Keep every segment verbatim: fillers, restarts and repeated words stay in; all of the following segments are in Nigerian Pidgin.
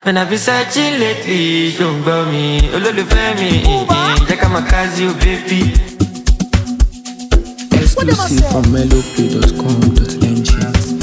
Man, I've been searching lately, don't go me, olólùfẹ́ mi, jẹ́ ká máa kazi o baby. Exclusive from mellowplay dot com dot n g.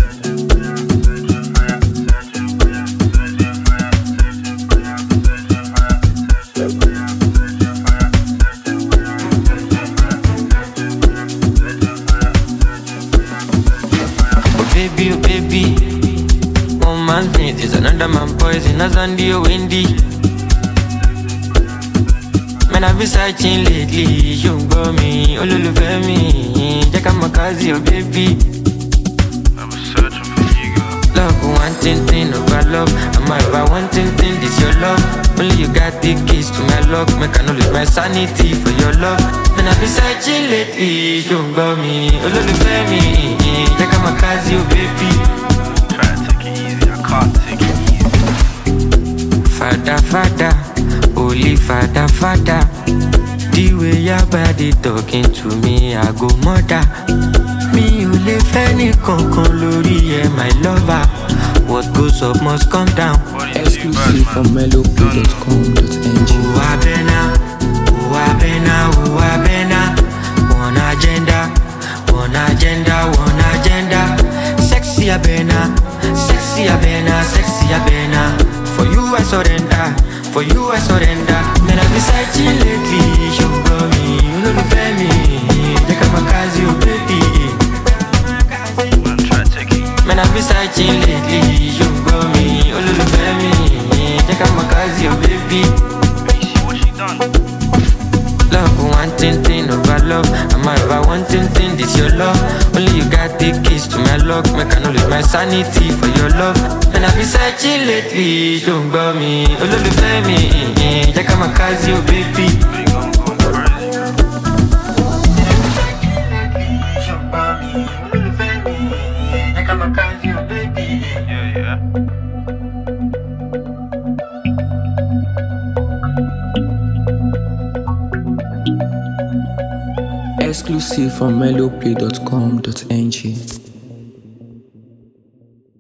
Oh baby, oh baby, one man's need is another man's poison, as on the windy. Man, I've been searching lately, don't go me, olólùfẹ́ mi, jẹ́ ká máa kazi o baby. Love, one thing, thing over love. I'm over one thing, thing, this your love. Only you got the keys to my lock. Make I no lose my sanity for your love. Man, I've been searching lately, don't go me. Olólùfẹ́ mi, jẹ́ ká máa kazi o baby. Try to take it easy, I can't take it easy. Father, father, holy father, father. The way your body talking to me, I go murder. Mi ò lè fẹ́ ní kankan lórí ẹ, my lover. What goes up must come down. Exclusive from mellowplay dot com dot n g. Who I bena, who I bena, who I bena. One agenda, one agenda, one agenda. Sexy abena, sexy abena, sexy abena. For you I surrender, for you I surrender. Man, I've been searching lately, show me, olólùfẹ́ mi, jẹ́ ká máa kazi o baby. Man, try to take it easy. Man, I've been searching lately, you got me, olólùfẹ́ mi, jẹ́ ká máa kazi o baby. You see what she done? Love, one thing, thing over love. I'm over one thing, thing, this your love. Only you got the keys to my lock. Make I no lose my sanity for your love. Man, I've been searching lately, don't go me, olólùfẹ́ mi, jẹ́ ká máa kazi o baby. But you gon' go crazy. Yeah, yeah. Exclusive from mellowplay dot com dot n g.